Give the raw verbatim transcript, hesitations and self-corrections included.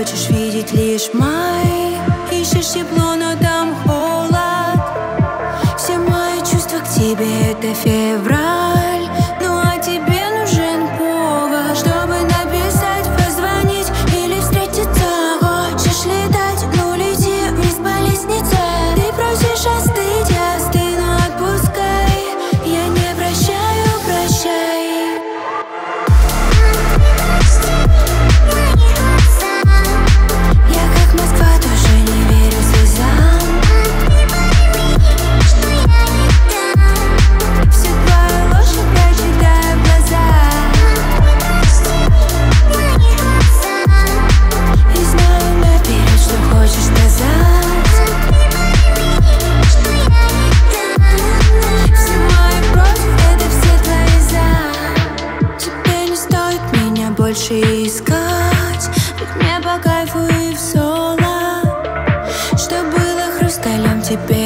хочешь видеть лишь май. Ищешь тепло, но там холод. Все мои чувства к тебе — это февраль. Ну а тебе нужен повод, чтобы написать, позвонить или встретиться. Хочешь летать? Ну лети вниз по лестнице. Ты просишь остыть, я остыну, отпускай. Я не прощаю, прощай. Я как Москва, тоже не верю слезам. Всю твою ложь я прочитаю в глазах. И знаю наперед, что хочешь сказать. Все мои против, это все твои за. Тебе не стоит меня больше искать, ведь мне по кайфу и в соло. Что было хрусталем, теперь